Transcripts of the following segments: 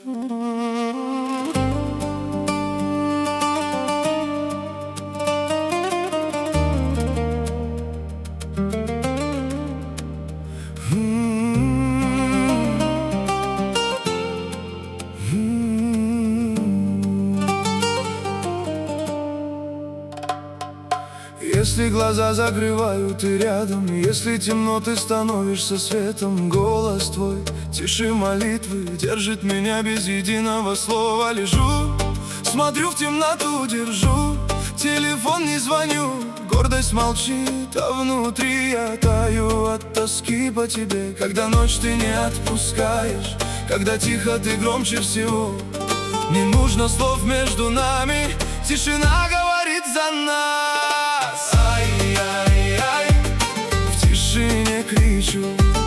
Если глаза закрываю, ты рядом. Если темно, ты становишься светом. Голос твой, тиши молитвы, держит меня без единого слова. Лежу, смотрю в темноту, держу телефон, не звоню. Гордость молчит, а внутри я таю от тоски по тебе. Когда ночь ты не отпускаешь, когда тихо ты громче всего. Не нужно слов между нами, тишина говорит за нас. Ай-яй-яй, в тишине кричу.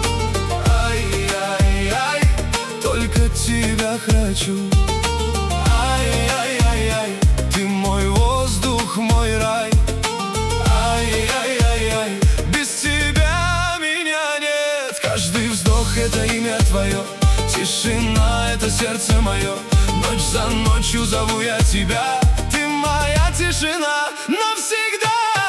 Ай-яй-яй, только тебя хочу. Ай-яй-яй, ты мой воздух, мой рай. Ай-яй-яй, без тебя меня нет. Каждый вздох — это имя твое, тишина — это сердце мое. Ночь за ночью зову я тебя, ты моя тишина навсегда.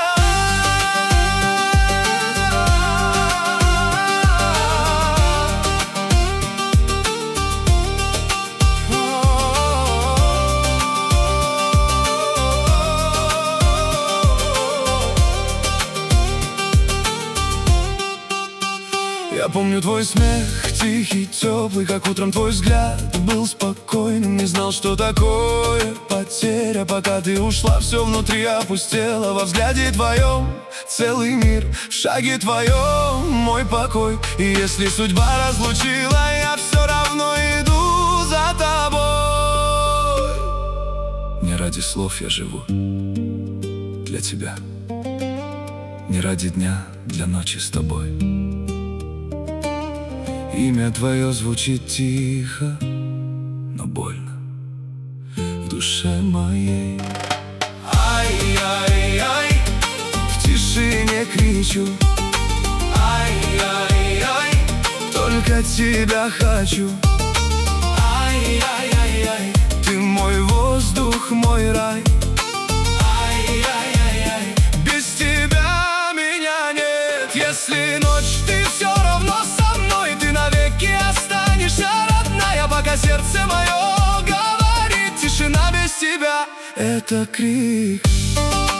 Я помню твой смех, тихий, теплый, как утром твой взгляд был спокойным. Не знал, что такое потеря, пока ты ушла, все внутри опустело. Во взгляде твоем целый мир, в шаге твоем мой покой. И если судьба разлучила, я все равно иду за тобой. Не ради слов я живу для тебя, не ради дня, для ночи с тобой. Имя твое звучит тихо, но больно в душе моей. Ай-яй-яй, в тишине кричу. Ай-яй-яй, только тебя хочу. Ай-яй-яй, ты мой воздух, мой рай. Ай-яй-яй, без тебя меня нет. Если ночь, ты все равно со мной, ты навеки останешься, родная. Пока сердце мое говорит, тишина без тебя — это крик.